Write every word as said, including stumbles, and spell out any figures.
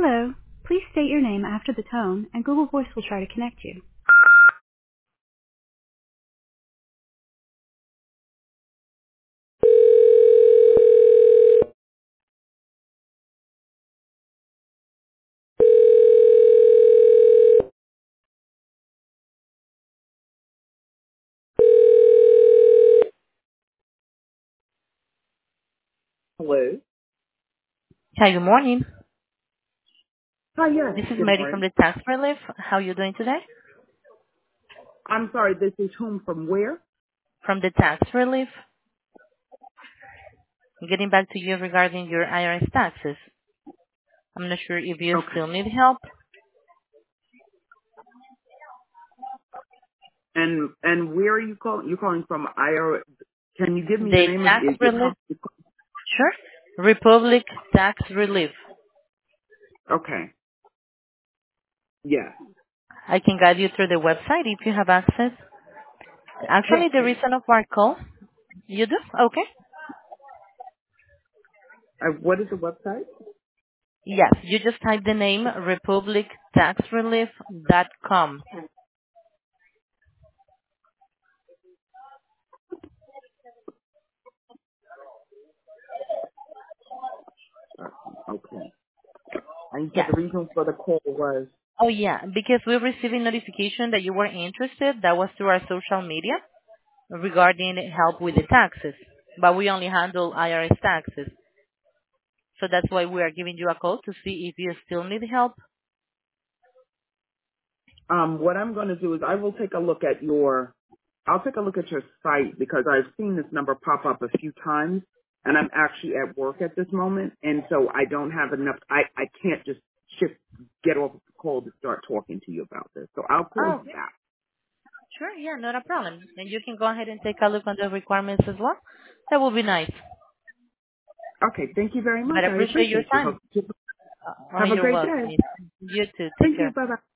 Hello. Please state your name after the tone, and Google Voice will try to connect you. Hello. Hi, good morning. Hi, yes. This is Good Mary from morning. the Tax Relief. How are you doing today? I'm sorry, this is whom from where? From the Tax Relief. Getting back to you regarding your I R S taxes. I'm not sure if you Okay. still need help. And and where are you calling? You're calling from I R. Can you give me the The name of Tax is your Relief. company? Sure. Republic Tax Relief. Okay. Yes. I can guide you through the website if you have access. Yes, Actually, the please. reason of our call, you do? Okay. Uh, what is the website? Yes, you just type the name republic tax relief dot com. Uh, okay. And you said Yes. the reason for the call was Oh yeah, because we received a notification that you were interested. That was through our social media regarding help with the taxes. But we only handle I R S taxes. So that's why we are giving you a call to see if you still need help. um what I'm going to do is I will take a look at your I'll take a look at your site because I've seen this number pop up a few times and I'm actually at work at this moment and so I don't have enough I I can't just shift get off the call to start talking to you about this. So I'll call Oh, you back. sure, yeah, not a problem. And you can go ahead and take a look on the requirements as well. That would be nice. Okay, thank you very much. But I I appreciate your appreciate you. time. Hope- Uh, oh, Have a you're great welcome. day. You too. Take Thank you. care. Bye bye.